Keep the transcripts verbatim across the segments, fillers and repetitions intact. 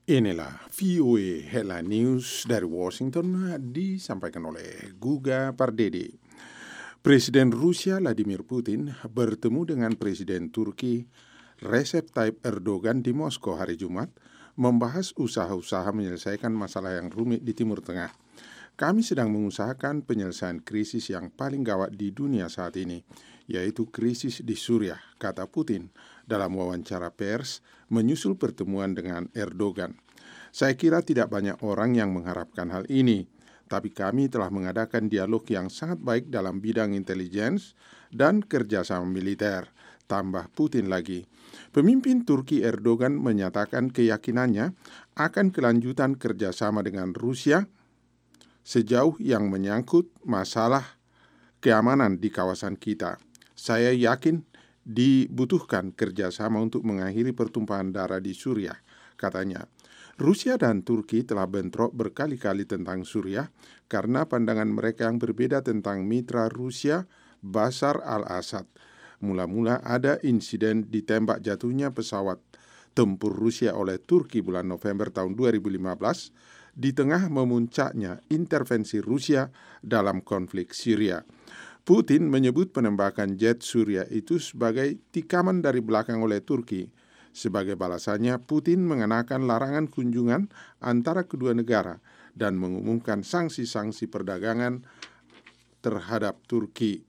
Inilah V O A Headline News dari Washington disampaikan oleh Guga Pardede. Presiden Rusia Vladimir Putin bertemu dengan Presiden Turki Recep Tayyip Erdogan di Moskow hari Jumat, membahas usaha-usaha menyelesaikan masalah yang rumit di Timur Tengah. Kami sedang mengusahakan penyelesaian krisis yang paling gawat di dunia saat ini, yaitu krisis di Suriah, kata Putin dalam wawancara pers menyusul pertemuan dengan Erdogan. Saya kira tidak banyak orang yang mengharapkan hal ini, tapi kami telah mengadakan dialog yang sangat baik dalam bidang intelijen dan kerjasama militer, tambah Putin lagi. Pemimpin Turki Erdogan menyatakan keyakinannya akan kelanjutan kerjasama dengan Rusia sejauh yang menyangkut masalah keamanan di kawasan kita. Saya yakin dibutuhkan kerjasama untuk mengakhiri pertumpahan darah di Suriah, katanya. Rusia dan Turki telah bentrok berkali-kali tentang Suriah karena pandangan mereka yang berbeda tentang mitra Rusia, Bashar al-Assad. Mula-mula ada insiden ditembak jatuhnya pesawat tempur Rusia oleh Turki bulan November tahun dua ribu lima belas di tengah memuncaknya intervensi Rusia dalam konflik Syria. Putin menyebut penembakan jet Suriah itu sebagai tikaman dari belakang oleh Turki. Sebagai balasannya, Putin mengenakan larangan kunjungan antara kedua negara dan mengumumkan sanksi-sanksi perdagangan terhadap Turki.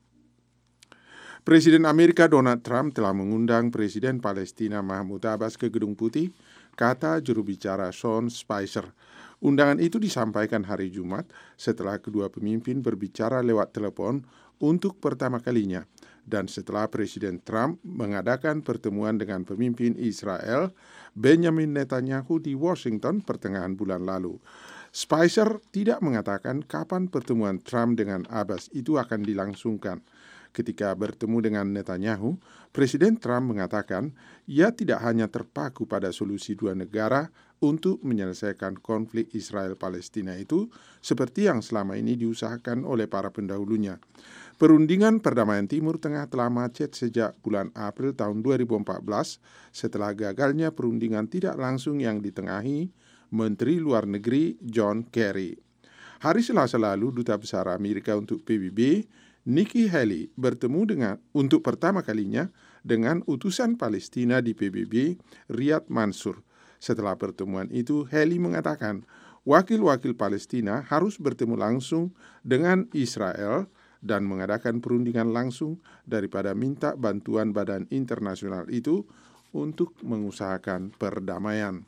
Presiden Amerika Donald Trump telah mengundang Presiden Palestina Mahmud Abbas ke Gedung Putih, kata juru bicara Sean Spicer. Undangan itu disampaikan hari Jumat setelah kedua pemimpin berbicara lewat telepon untuk pertama kalinya dan setelah Presiden Trump mengadakan pertemuan dengan pemimpin Israel Benjamin Netanyahu di Washington pertengahan bulan lalu. Spicer tidak mengatakan kapan pertemuan Trump dengan Abbas itu akan dilangsungkan. Ketika bertemu dengan Netanyahu, Presiden Trump mengatakan ia tidak hanya terpaku pada solusi dua negara untuk menyelesaikan konflik Israel-Palestina itu seperti yang selama ini diusahakan oleh para pendahulunya. Perundingan perdamaian Timur Tengah telah macet sejak bulan April tahun dua ribu empat belas setelah gagalnya perundingan tidak langsung yang ditengahi Menteri Luar Negeri John Kerry. Hari Selasa lalu, Duta Besar Amerika untuk P B B, Nikki Haley, bertemu dengan untuk pertama kalinya dengan utusan Palestina di P B B, Riyad Mansour. Setelah pertemuan itu, Haley mengatakan wakil-wakil Palestina harus bertemu langsung dengan Israel dan mengadakan perundingan langsung daripada minta bantuan badan internasional itu untuk mengusahakan perdamaian.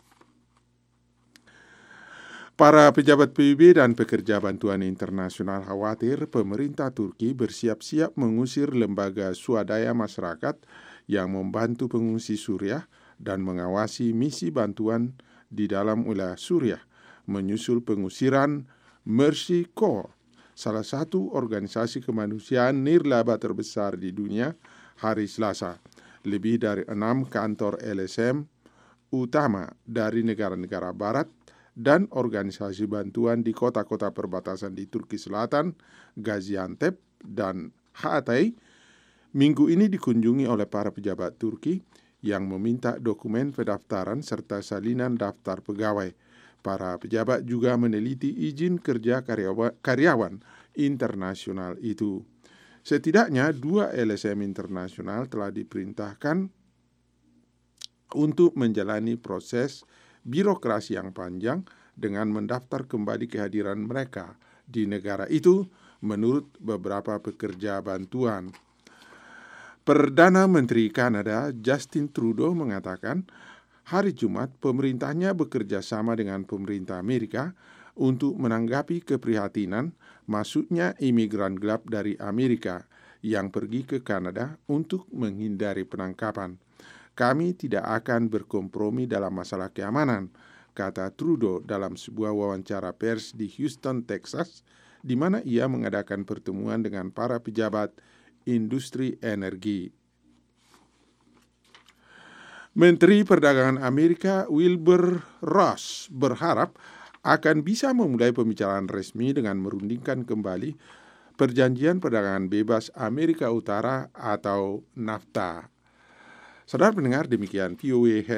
Para pejabat P B B dan pekerja bantuan internasional khawatir pemerintah Turki bersiap-siap mengusir lembaga swadaya masyarakat yang membantu pengungsi Suriah dan mengawasi misi bantuan di dalam wilayah Suriah, menyusul pengusiran Mercy Corps, salah satu organisasi kemanusiaan nirlaba terbesar di dunia, hari Selasa. Lebih dari enam kantor L S M utama dari negara-negara barat dan organisasi bantuan di kota-kota perbatasan di Turki Selatan, Gaziantep, dan Hatay, minggu ini dikunjungi oleh para pejabat Turki yang meminta dokumen pendaftaran serta salinan daftar pegawai. Para pejabat juga meneliti izin kerja karyawan, karyawan internasional itu. Setidaknya dua L S M internasional telah diperintahkan untuk menjalani proses birokrasi yang panjang dengan mendaftar kembali kehadiran mereka di negara itu menurut beberapa pekerja bantuan. Perdana Menteri Kanada Justin Trudeau mengatakan hari Jumat pemerintahnya bekerja sama dengan pemerintah Amerika untuk menanggapi keprihatinan masuknya imigran gelap dari Amerika yang pergi ke Kanada untuk menghindari penangkapan. Kami tidak akan berkompromi dalam masalah keamanan, kata Trudeau dalam sebuah wawancara pers di Houston, Texas, di mana ia mengadakan pertemuan dengan para pejabat industri energi. Menteri Perdagangan Amerika Wilbur Ross berharap akan bisa memulai pembicaraan resmi dengan merundingkan kembali Perjanjian Perdagangan Bebas Amerika Utara atau NAFTA. Saudara pendengar, demikian V O A